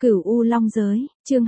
Cửu U Long Giới, chương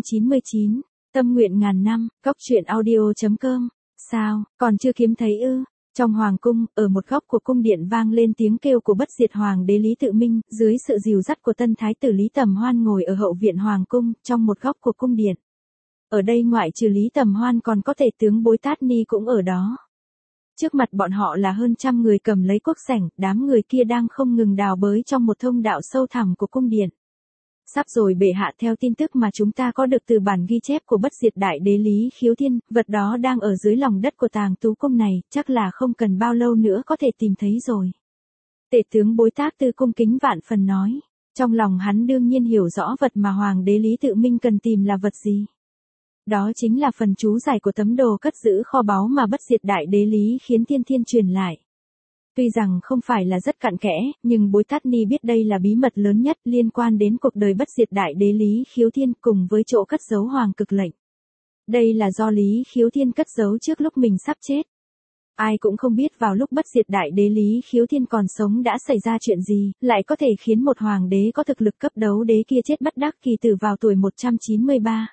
299, tâm nguyện ngàn năm, góc truyện audio.com, sao, còn chưa kiếm thấy ư? Trong hoàng cung, ở một góc của cung điện vang lên tiếng kêu của bất diệt hoàng đế Lý Tự Minh, dưới sự dìu dắt của tân thái tử Lý Tầm Hoan ngồi ở hậu viện hoàng cung, trong một góc của cung điện. Ở đây ngoại trừ Lý Tầm Hoan còn có tể tướng Bối Tát Ni cũng ở đó. Trước mặt bọn họ là hơn trăm người cầm lấy cuốc sẻng, đám người kia đang không ngừng đào bới trong một thông đạo sâu thẳm của cung điện. Sắp rồi bệ hạ, theo tin tức mà chúng ta có được từ bản ghi chép của bất diệt đại đế Lý Khiếu Thiên, vật đó đang ở dưới lòng đất của tàng tú cung này, chắc là không cần bao lâu nữa có thể tìm thấy rồi. Tể tướng Bối Tát Tư cung kính vạn phần nói, trong lòng hắn đương nhiên hiểu rõ vật mà hoàng đế Lý Tự Minh cần tìm là vật gì. Đó chính là phần chú giải của tấm đồ cất giữ kho báu mà bất diệt đại đế Lý Khiếu Thiên truyền lại. Tuy rằng không phải là rất cặn kẽ, nhưng Bối Tát Ni biết đây là bí mật lớn nhất liên quan đến cuộc đời bất diệt đại đế Lý Khiếu Thiên cùng với chỗ cất giấu hoàng cực lệnh. Đây là do Lý Khiếu Thiên cất giấu trước lúc mình sắp chết. Ai cũng không biết vào lúc bất diệt đại đế Lý Khiếu Thiên còn sống đã xảy ra chuyện gì, lại có thể khiến một hoàng đế có thực lực cấp đấu đế kia chết bất đắc kỳ tử vào tuổi 193.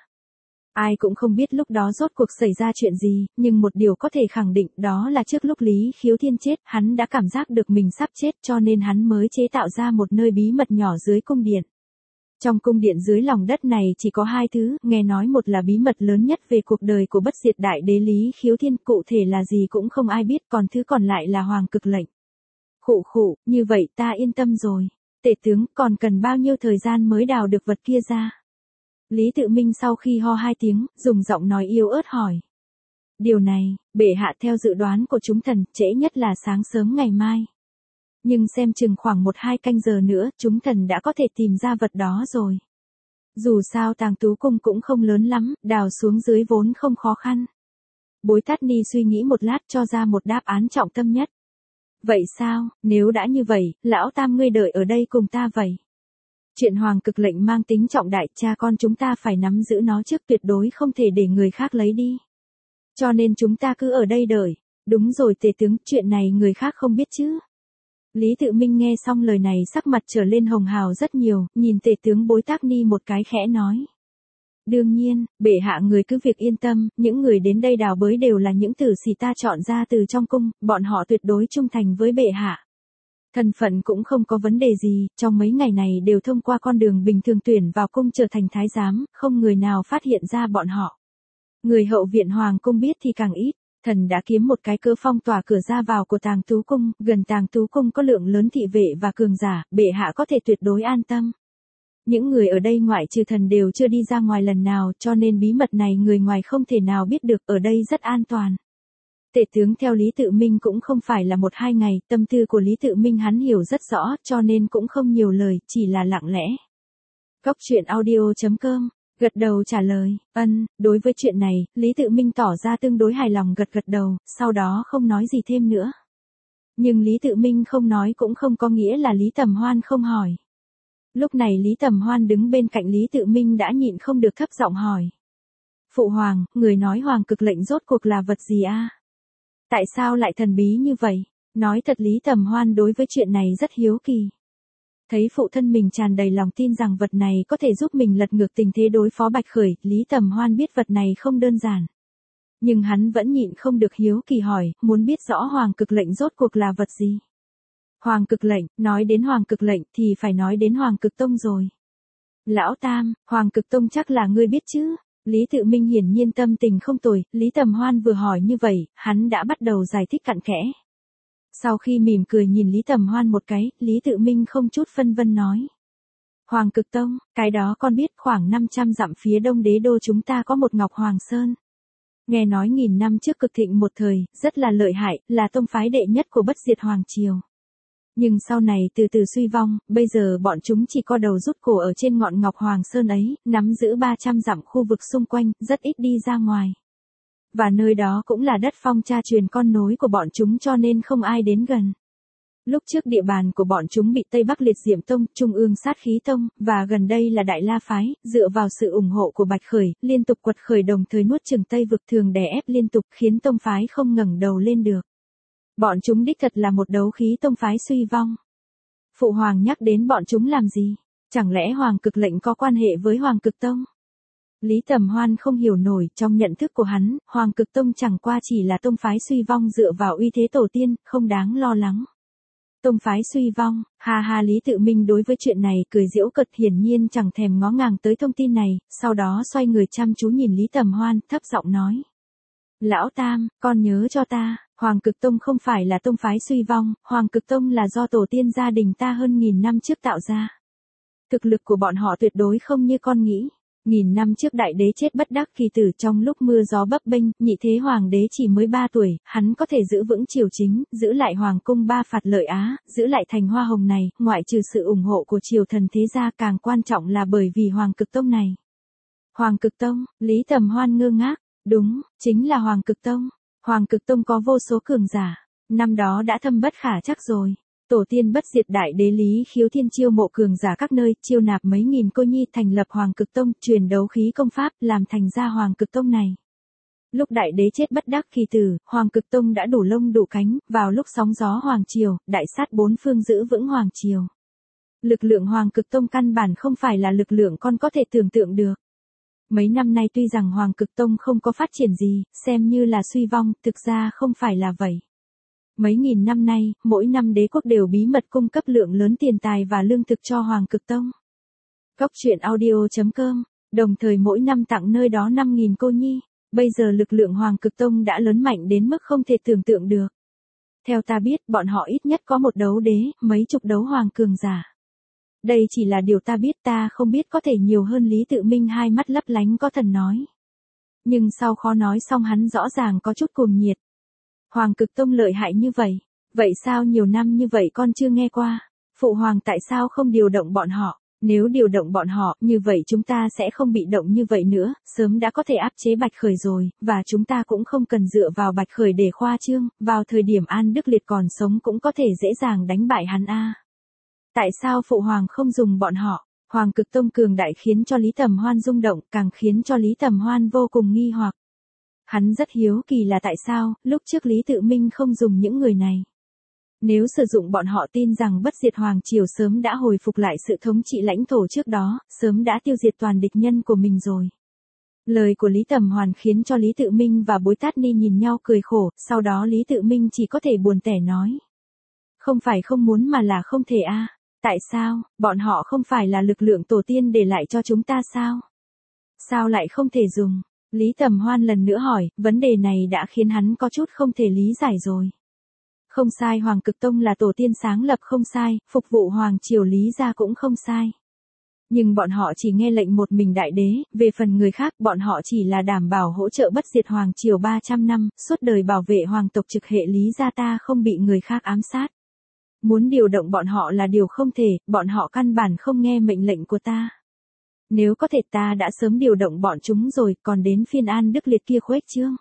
Ai cũng không biết lúc đó rốt cuộc xảy ra chuyện gì, nhưng một điều có thể khẳng định đó là trước lúc Lý Khiếu Thiên chết, hắn đã cảm giác được mình sắp chết cho nên hắn mới chế tạo ra một nơi bí mật nhỏ dưới cung điện. Trong cung điện dưới lòng đất này chỉ có hai thứ, nghe nói một là bí mật lớn nhất về cuộc đời của bất diệt đại đế Lý Khiếu Thiên, cụ thể là gì cũng không ai biết, còn thứ còn lại là hoàng cực lệnh. Khụ, như vậy ta yên tâm rồi. Tể tướng, còn cần bao nhiêu thời gian mới đào được vật kia ra? Lý Tự Minh sau khi ho hai tiếng, dùng giọng nói yếu ớt hỏi. Điều này, bệ hạ, theo dự đoán của chúng thần, trễ nhất là sáng sớm ngày mai. Nhưng xem chừng khoảng 1-2 canh giờ nữa, chúng thần đã có thể tìm ra vật đó rồi. Dù sao tàng tú cung cũng không lớn lắm, đào xuống dưới vốn không khó khăn. Bối Tát Ni suy nghĩ một lát cho ra một đáp án trọng tâm nhất. Vậy sao, nếu đã như vậy, lão tam ngươi đợi ở đây cùng ta vậy. Chuyện hoàng cực lệnh mang tính trọng đại, cha con chúng ta phải nắm giữ nó trước, tuyệt đối không thể để người khác lấy đi. Cho nên chúng ta cứ ở đây đợi. Đúng rồi tể tướng, chuyện này người khác không biết chứ. Lý Tự Minh nghe xong lời này sắc mặt trở lên hồng hào rất nhiều, nhìn tể tướng Bối Tát Ni một cái khẽ nói. Đương nhiên, bệ hạ người cứ việc yên tâm, những người đến đây đào bới đều là những tử sĩ ta chọn ra từ trong cung, bọn họ tuyệt đối trung thành với bệ hạ. Thân phận cũng không có vấn đề gì, trong mấy ngày này đều thông qua con đường bình thường tuyển vào cung trở thành thái giám, không người nào phát hiện ra bọn họ. Người hậu viện hoàng cung biết thì càng ít, thần đã kiếm một cái cớ phong tỏa cửa ra vào của tàng tú cung, gần tàng tú cung có lượng lớn thị vệ và cường giả, bệ hạ có thể tuyệt đối an tâm. Những người ở đây ngoại trừ thần đều chưa đi ra ngoài lần nào, cho nên bí mật này người ngoài không thể nào biết được, ở đây rất an toàn. Tể tướng theo Lý Tự Minh cũng không phải là 1-2 ngày, tâm tư của Lý Tự Minh hắn hiểu rất rõ, cho nên cũng không nhiều lời, chỉ là lặng lẽ. Góc truyện audio.com, gật đầu trả lời, đối với chuyện này, Lý Tự Minh tỏ ra tương đối hài lòng gật đầu, sau đó không nói gì thêm nữa. Nhưng Lý Tự Minh không nói cũng không có nghĩa là Lý Tầm Hoan không hỏi. Lúc này Lý Tầm Hoan đứng bên cạnh Lý Tự Minh đã nhịn không được thấp giọng hỏi. Phụ hoàng, người nói hoàng cực lệnh rốt cuộc là vật gì a? Tại sao lại thần bí như vậy? Nói thật Lý Tầm Hoan đối với chuyện này rất hiếu kỳ. Thấy phụ thân mình tràn đầy lòng tin rằng vật này có thể giúp mình lật ngược tình thế đối phó Bạch Khởi, Lý Tầm Hoan biết vật này không đơn giản. Nhưng hắn vẫn nhịn không được hiếu kỳ hỏi, muốn biết rõ hoàng cực lệnh rốt cuộc là vật gì? Hoàng cực lệnh, nói đến hoàng cực lệnh thì phải nói đến Hoàng Cực Tông rồi. Lão Tam, Hoàng Cực Tông chắc là ngươi biết chứ? Lý Tự Minh hiển nhiên tâm tình không tồi, Lý Tầm Hoan vừa hỏi như vậy, hắn đã bắt đầu giải thích cặn kẽ. Sau khi mỉm cười nhìn Lý Tầm Hoan một cái, Lý Tự Minh không chút phân vân nói. Hoàng Cực Tông, cái đó con biết, khoảng 500 dặm phía đông đế đô chúng ta có một Ngọc Hoàng Sơn. Nghe nói 1000 năm trước cực thịnh một thời, rất là lợi hại, là tông phái đệ nhất của bất diệt Hoàng Triều. Nhưng sau này từ từ suy vong, bây giờ bọn chúng chỉ có đầu rút cổ ở trên ngọn Ngọc Hoàng Sơn ấy, nắm giữ 300 dặm khu vực xung quanh, rất ít đi ra ngoài. Và nơi đó cũng là đất phong cha truyền con nối của bọn chúng cho nên không ai đến gần. Lúc trước địa bàn của bọn chúng bị Tây Bắc Liệt Diệm Tông, Trung ương Sát Khí Tông, và gần đây là Đại La Phái, dựa vào sự ủng hộ của Bạch Khởi, liên tục quật khởi đồng thời nuốt chửng Tây vực thường đè ép liên tục khiến tông phái không ngẩng đầu lên được. Bọn chúng đích thật là một đấu khí tông phái suy vong. Phụ hoàng nhắc đến bọn chúng làm gì? Chẳng lẽ Hoàng Cực Lệnh có quan hệ với Hoàng Cực Tông? Lý Tầm Hoan không hiểu nổi, trong nhận thức của hắn, Hoàng Cực Tông chẳng qua chỉ là tông phái suy vong dựa vào uy thế tổ tiên, không đáng lo lắng. Tông phái suy vong, ha ha, Lý Tự Minh đối với chuyện này cười giễu cợt, hiển nhiên chẳng thèm ngó ngàng tới thông tin này, sau đó xoay người chăm chú nhìn Lý Tầm Hoan, thấp giọng nói. Lão Tam, con nhớ cho ta, Hoàng Cực Tông không phải là tông phái suy vong, Hoàng Cực Tông là do tổ tiên gia đình ta hơn 1000 năm trước tạo ra. Thực lực của bọn họ tuyệt đối không như con nghĩ. 1000 năm trước đại đế chết bất đắc kỳ tử trong lúc mưa gió bấp bênh, nhị thế hoàng đế chỉ mới 3 tuổi, hắn có thể giữ vững triều chính, giữ lại hoàng cung ba phạt lợi Á, giữ lại thành Hoa Hồng này, ngoại trừ sự ủng hộ của triều thần thế gia, càng quan trọng là bởi vì Hoàng Cực Tông này. Hoàng Cực Tông, Lý Tầm Hoan ngơ ngác, đúng, chính là Hoàng Cực Tông. Hoàng Cực Tông có vô số cường giả, năm đó đã thâm bất khả trắc rồi. Tổ tiên bất diệt đại đế Lý Khiếu Thiên chiêu mộ cường giả các nơi, chiêu nạp mấy nghìn cô nhi thành lập Hoàng Cực Tông, truyền đấu khí công pháp, làm thành ra Hoàng Cực Tông này. Lúc đại đế chết bất đắc kỳ tử, Hoàng Cực Tông đã đủ lông đủ cánh, vào lúc sóng gió hoàng triều, đại sát bốn phương giữ vững hoàng triều. Lực lượng Hoàng Cực Tông căn bản không phải là lực lượng con có thể tưởng tượng được. Mấy năm nay tuy rằng Hoàng Cực Tông không có phát triển gì, xem như là suy vong, thực ra không phải là vậy. Mấy nghìn năm nay, mỗi năm đế quốc đều bí mật cung cấp lượng lớn tiền tài và lương thực cho Hoàng Cực Tông. Góc truyện audio.com, đồng thời mỗi năm tặng nơi đó 5.000 cô nhi. Bây giờ lực lượng Hoàng Cực Tông đã lớn mạnh đến mức không thể tưởng tượng được. Theo ta biết, bọn họ ít nhất có một đấu đế, mấy chục đấu hoàng cường giả. Đây chỉ là điều ta biết, ta không biết có thể nhiều hơn. Lý Tự Minh hai mắt lấp lánh có thần nói. Nhưng sau khó nói xong hắn rõ ràng có chút cuồng nhiệt. Hoàng Cực Tông lợi hại như vậy, vậy sao nhiều năm như vậy con chưa nghe qua? Phụ hoàng tại sao không điều động bọn họ? Nếu điều động bọn họ, như vậy chúng ta sẽ không bị động như vậy nữa, sớm đã có thể áp chế Bạch Khởi rồi, và chúng ta cũng không cần dựa vào Bạch Khởi để khoa trương, vào thời điểm An Đức Liệt còn sống cũng có thể dễ dàng đánh bại hắn a. Tại sao phụ hoàng không dùng bọn họ? Hoàng Cực Tông cường đại khiến cho Lý Tầm Hoan rung động, càng khiến cho Lý Tầm Hoan vô cùng nghi hoặc. Hắn rất hiếu kỳ là tại sao, lúc trước Lý Tự Minh không dùng những người này. Nếu sử dụng bọn họ tin rằng bất diệt Hoàng Triều sớm đã hồi phục lại sự thống trị lãnh thổ trước đó, sớm đã tiêu diệt toàn địch nhân của mình rồi. Lời của Lý Tầm Hoan khiến cho Lý Tự Minh và Bối Tát Ni nhìn nhau cười khổ, sau đó Lý Tự Minh chỉ có thể buồn tẻ nói. Không phải không muốn mà là không thể a. Tại sao, bọn họ không phải là lực lượng tổ tiên để lại cho chúng ta sao? Sao lại không thể dùng? Lý Tầm Hoan lần nữa hỏi, vấn đề này đã khiến hắn có chút không thể lý giải rồi. Không sai, Hoàng Cực Tông là tổ tiên sáng lập không sai, phục vụ Hoàng Triều Lý gia cũng không sai. Nhưng bọn họ chỉ nghe lệnh một mình đại đế, về phần người khác bọn họ chỉ là đảm bảo hỗ trợ bất diệt Hoàng Triều 300 năm, suốt đời bảo vệ hoàng tộc trực hệ Lý gia ta không bị người khác ám sát. Muốn điều động bọn họ là điều không thể, bọn họ căn bản không nghe mệnh lệnh của ta. Nếu có thể ta đã sớm điều động bọn chúng rồi, còn đến phiên An Đức Liệt kia khuếch trương.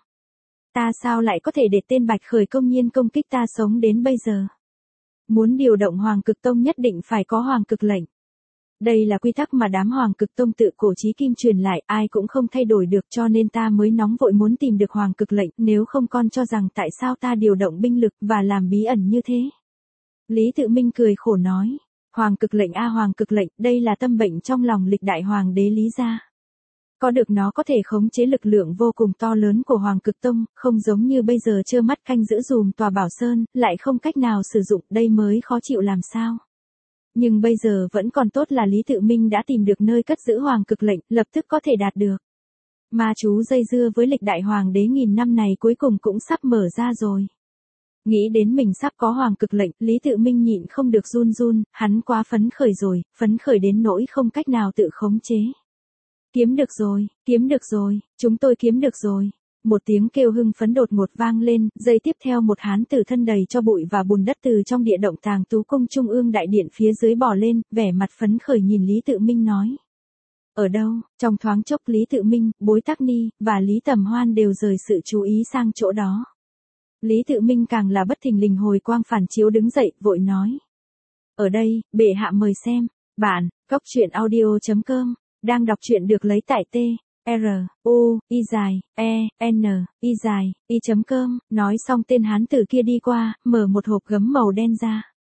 Ta sao lại có thể để tên Bạch Khởi công nhiên công kích ta sống đến bây giờ? Muốn điều động Hoàng Cực Tông nhất định phải có Hoàng Cực lệnh. Đây là quy tắc mà đám Hoàng Cực Tông tự cổ chí kim truyền lại, ai cũng không thay đổi được, cho nên ta mới nóng vội muốn tìm được Hoàng Cực lệnh, nếu không con cho rằng tại sao ta điều động binh lực và làm bí ẩn như thế. Lý Tự Minh cười khổ nói. Hoàng Cực lệnh a, Hoàng Cực lệnh, đây là tâm bệnh trong lòng lịch đại hoàng đế Lý gia. Có được nó có thể khống chế lực lượng vô cùng to lớn của Hoàng Cực Tông, không giống như bây giờ trơ mắt canh giữ dùm tòa Bảo Sơn, lại không cách nào sử dụng, đây mới khó chịu làm sao. Nhưng bây giờ vẫn còn tốt là Lý Tự Minh đã tìm được nơi cất giữ Hoàng Cực lệnh, lập tức có thể đạt được. Ma chú dây dưa với lịch đại hoàng đế 1000 năm này cuối cùng cũng sắp mở ra rồi. Nghĩ đến mình sắp có Hoàng Cực lệnh, Lý Tự Minh nhịn không được run run, hắn quá phấn khởi rồi, phấn khởi đến nỗi không cách nào tự khống chế. Kiếm được rồi, chúng tôi kiếm được rồi. Một tiếng kêu hưng phấn đột ngột vang lên, giây tiếp theo một hán tử thân đầy cho bụi và bùn đất từ trong địa động Tàng Tú Cung Trung ương đại điện phía dưới bò lên, vẻ mặt phấn khởi nhìn Lý Tự Minh nói. Ở đâu? Trong thoáng chốc Lý Tự Minh, Bối Tắc Ni, và Lý Tầm Hoan đều rời sự chú ý sang chỗ đó. Lý Tự Minh càng là bất thình lình hồi quang phản chiếu đứng dậy, vội nói. Ở đây, bệ hạ mời xem. Bạn, góc truyện audio.com, đang đọc truyện được lấy tại T. R, U, I dài, E, N, I dài, I.com, nói xong tên hán tử kia đi qua, mở một hộp gấm màu đen ra.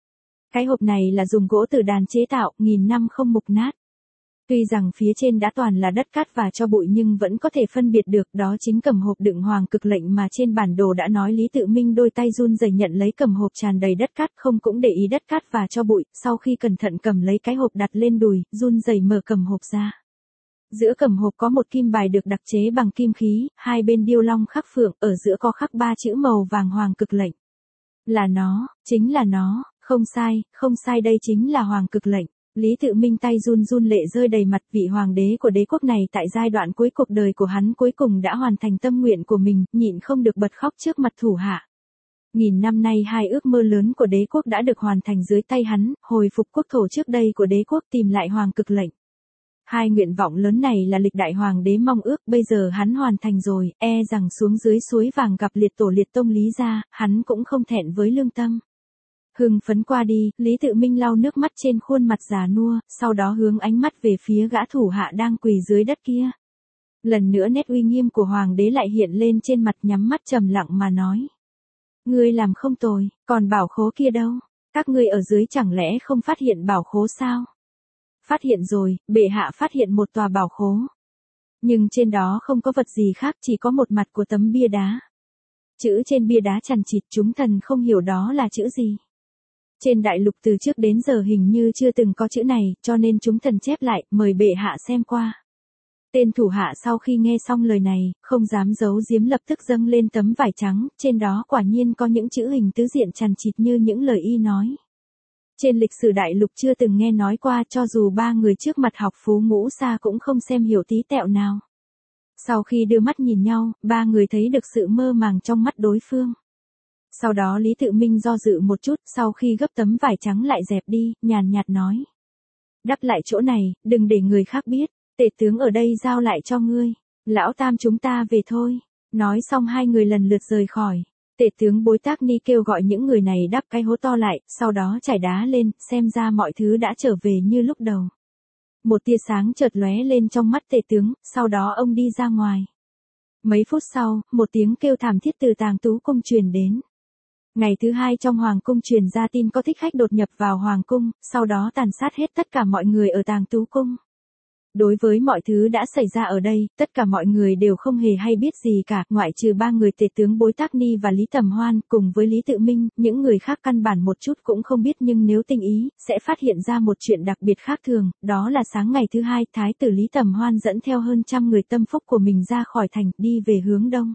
Cái hộp này là dùng gỗ tử đàn chế tạo, nghìn năm không mục nát. Tuy rằng phía trên đã toàn là đất cát và tro bụi nhưng vẫn có thể phân biệt được đó chính cầm hộp đựng hoàng cực lệnh mà trên bản đồ đã nói. Lý Tự Minh đôi tay run rẩy nhận lấy cầm hộp tràn đầy đất cát, không cũng để ý đất cát và tro bụi, sau khi cẩn thận cầm lấy cái hộp đặt lên đùi, run rẩy mở cầm hộp ra. Giữa cầm hộp có một kim bài được đặc chế bằng kim khí, hai bên điêu long khắc phượng, ở giữa có khắc 3 chữ màu vàng hoàng cực lệnh. Là nó, chính là nó, không sai đây chính là hoàng cực lệnh. Lý Tự Minh tay run run lệ rơi đầy mặt, vị hoàng đế của đế quốc này tại giai đoạn cuối cuộc đời của hắn cuối cùng đã hoàn thành tâm nguyện của mình, nhịn không được bật khóc trước mặt thủ hạ. Nghìn năm nay hai ước mơ lớn của đế quốc đã được hoàn thành dưới tay hắn, hồi phục quốc thổ trước đây của đế quốc, tìm lại hoàng cực lệnh. Hai nguyện vọng lớn này là lịch đại hoàng đế mong ước, bây giờ hắn hoàn thành rồi, e rằng xuống dưới suối vàng gặp liệt tổ liệt tông Lý gia, hắn cũng không thẹn với lương tâm. Hưng phấn qua đi, Lý Tự Minh lau nước mắt trên khuôn mặt già nua, sau đó hướng ánh mắt về phía gã thủ hạ đang quỳ dưới đất kia. Lần nữa nét uy nghiêm của hoàng đế lại hiện lên trên mặt, nhắm mắt trầm lặng mà nói. Ngươi làm không tồi, còn bảo khố kia đâu? Các ngươi ở dưới chẳng lẽ không phát hiện bảo khố sao? Phát hiện rồi, bệ hạ phát hiện một tòa bảo khố. Nhưng trên đó không có vật gì khác, chỉ có một mặt của tấm bia đá. Chữ trên bia đá chằng chịt, chúng thần không hiểu đó là chữ gì. Trên đại lục từ trước đến giờ hình như chưa từng có chữ này, cho nên chúng thần chép lại, mời bệ hạ xem qua. Tên thủ hạ sau khi nghe xong lời này, không dám giấu giếm lập tức dâng lên tấm vải trắng, trên đó quả nhiên có những chữ hình tứ diện chằng chịt như những lời y nói. Trên lịch sử đại lục chưa từng nghe nói qua, cho dù ba người trước mặt học phú ngũ xa cũng không xem hiểu tí tẹo nào. Sau khi đưa mắt nhìn nhau, ba người thấy được sự mơ màng trong mắt đối phương. Sau đó Lý Tự Minh do dự một chút, sau khi gấp tấm vải trắng lại dẹp đi, nhàn nhạt nói. Đắp lại chỗ này, đừng để người khác biết, tể tướng ở đây giao lại cho ngươi, lão tam chúng ta về thôi. Nói xong hai người lần lượt rời khỏi. Tể tướng Bối Tác Ni kêu gọi những người này đắp cái hố to lại, sau đó trải đá lên, xem ra mọi thứ đã trở về như lúc đầu. Một tia sáng chợt lóe lên trong mắt tể tướng, sau đó ông đi ra ngoài. Mấy phút sau, một tiếng kêu thảm thiết từ Tàng Tú cung truyền đến. Ngày thứ hai trong hoàng cung truyền ra tin có thích khách đột nhập vào hoàng cung, sau đó tàn sát hết tất cả mọi người ở Tàng Tú cung. Đối với mọi thứ đã xảy ra ở đây, tất cả mọi người đều không hề hay biết gì cả, ngoại trừ ba người tể tướng Bối Tác Ni và Lý Tầm Hoan, cùng với Lý Tự Minh, những người khác căn bản một chút cũng không biết, nhưng nếu tinh ý, sẽ phát hiện ra một chuyện đặc biệt khác thường, đó là sáng ngày thứ hai, Thái tử Lý Tầm Hoan dẫn theo hơn 100 người tâm phúc của mình ra khỏi thành, đi về hướng đông.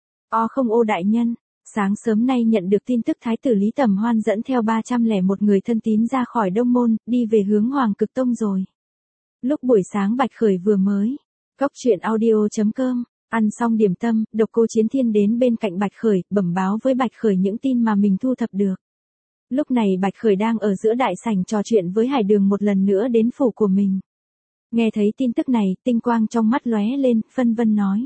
Không ô đại nhân. Sáng sớm nay nhận được tin tức Thái tử Lý Tầm Hoan dẫn theo 301 người thân tín ra khỏi Đông Môn, đi về hướng Hoàng Cực Tông rồi. Lúc buổi sáng Bạch Khởi vừa mới, Góc Truyện Audio.com, ăn xong điểm tâm, Độc Cô Chiến Thiên đến bên cạnh Bạch Khởi, bẩm báo với Bạch Khởi những tin mà mình thu thập được. Lúc này Bạch Khởi đang ở giữa đại sảnh trò chuyện với Hải Đường một lần nữa đến phủ của mình. Nghe thấy tin tức này, tinh quang trong mắt lóe lên, phân vân nói.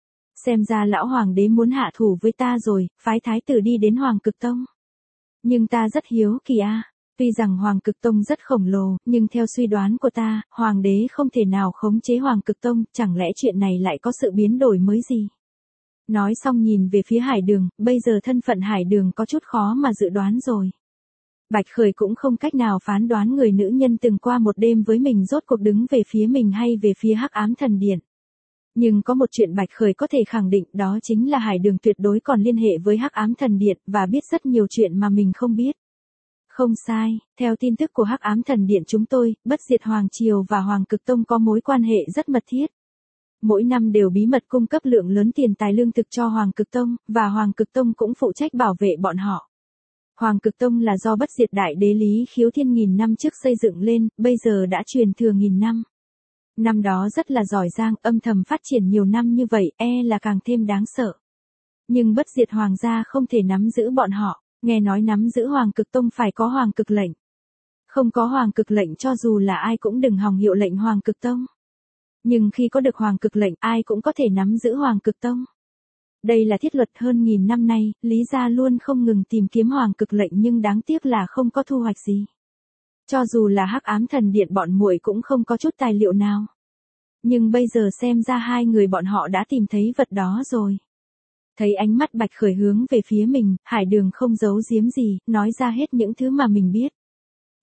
Xem ra lão hoàng đế muốn hạ thủ với ta rồi, phái thái tử đi đến Hoàng Cực Tông. Nhưng ta rất hiếu kỳ tuy rằng Hoàng Cực Tông rất khổng lồ, nhưng theo suy đoán của ta, hoàng đế không thể nào khống chế Hoàng Cực Tông, chẳng lẽ chuyện này lại có sự biến đổi mới gì? Nói xong nhìn về phía Hải Đường, bây giờ thân phận Hải Đường có chút khó mà dự đoán rồi. Bạch Khởi cũng không cách nào phán đoán người nữ nhân từng qua một đêm với mình rốt cuộc đứng về phía mình hay về phía Hắc Ám Thần Điện. Nhưng có một chuyện Bạch Khởi có thể khẳng định, đó chính là Hải Đường tuyệt đối còn liên hệ với Hắc Ám Thần Điện, và biết rất nhiều chuyện mà mình không biết. Không sai, theo tin tức của Hắc Ám Thần Điện chúng tôi, Bất Diệt Hoàng Triều và Hoàng Cực Tông có mối quan hệ rất mật thiết. Mỗi năm đều bí mật cung cấp lượng lớn tiền tài lương thực cho Hoàng Cực Tông, và Hoàng Cực Tông cũng phụ trách bảo vệ bọn họ. Hoàng Cực Tông là do Bất Diệt Đại Đế Lý Khiếu Thiên nghìn năm trước xây dựng lên, bây giờ đã truyền thừa nghìn năm. Năm đó rất là giỏi giang, âm thầm phát triển nhiều năm như vậy, là càng thêm đáng sợ. Nhưng Bất Diệt Hoàng gia không thể nắm giữ bọn họ, nghe nói nắm giữ Hoàng Cực Tông phải có Hoàng Cực lệnh. Không có Hoàng Cực lệnh cho dù là ai cũng đừng hòng hiệu lệnh Hoàng Cực Tông. Nhưng khi có được Hoàng Cực lệnh, ai cũng có thể nắm giữ Hoàng Cực Tông. Đây là thiết luật hơn nghìn năm nay, Lý gia luôn không ngừng tìm kiếm Hoàng Cực lệnh nhưng đáng tiếc là không có thu hoạch gì. Cho dù là Hắc Ám Thần Điện bọn muội cũng không có chút tài liệu nào. Nhưng bây giờ xem ra hai người bọn họ đã tìm thấy vật đó rồi. Thấy ánh mắt Bạch Khởi hướng về phía mình, Hải Đường không giấu giếm gì, nói ra hết những thứ mà mình biết.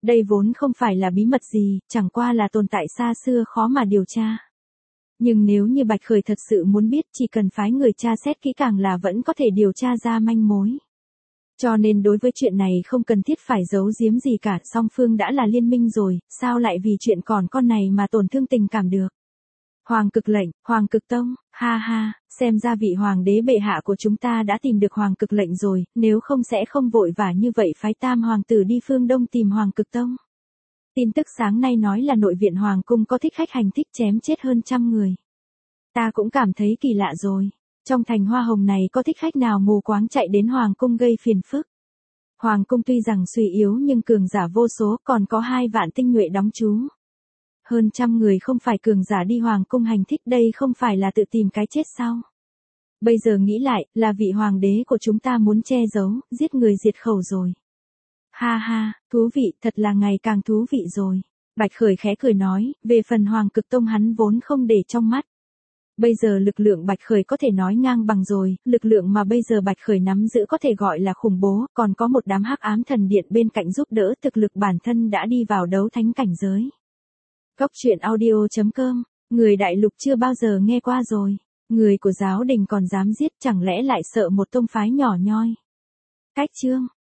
Đây vốn không phải là bí mật gì, chẳng qua là tồn tại xa xưa khó mà điều tra. Nhưng nếu như Bạch Khởi thật sự muốn biết, chỉ cần phái người tra xét kỹ càng là vẫn có thể điều tra ra manh mối. Cho nên đối với chuyện này không cần thiết phải giấu giếm gì cả, song phương đã là liên minh rồi, sao lại vì chuyện còn con này mà tổn thương tình cảm được. Hoàng cực lệnh, Hoàng cực tông, ha ha, xem ra vị hoàng đế bệ hạ của chúng ta đã tìm được Hoàng cực lệnh rồi, nếu không sẽ không vội vã như vậy phái tam hoàng tử đi phương Đông tìm Hoàng cực tông. Tin tức sáng nay nói là nội viện Hoàng cung có thích khách hành thích chém chết hơn 100 người. Ta cũng cảm thấy kỳ lạ rồi. Trong thành Hoa Hồng này có thích khách nào mù quáng chạy đến Hoàng cung gây phiền phức. Hoàng cung tuy rằng suy yếu nhưng cường giả vô số, còn có 2 vạn tinh nhuệ đóng trú. Hơn 100 người không phải cường giả đi Hoàng cung hành thích, đây không phải là tự tìm cái chết sao? Bây giờ nghĩ lại, là vị hoàng đế của chúng ta muốn che giấu, giết người diệt khẩu rồi. Ha ha, thú vị, thật là ngày càng thú vị rồi. Bạch Khởi khẽ cười nói, về phần Hoàng cực tông hắn vốn không để trong mắt. Bây giờ lực lượng Bạch Khởi có thể nói ngang bằng rồi, lực lượng mà bây giờ Bạch Khởi nắm giữ có thể gọi là khủng bố, còn có một đám hắc ám thần điện bên cạnh giúp đỡ, thực lực bản thân đã đi vào đấu thánh cảnh giới. Góc truyện audio.com, người đại lục chưa bao giờ nghe qua rồi, người của giáo đình còn dám giết, chẳng lẽ lại sợ một tông phái nhỏ nhoi. Cách chương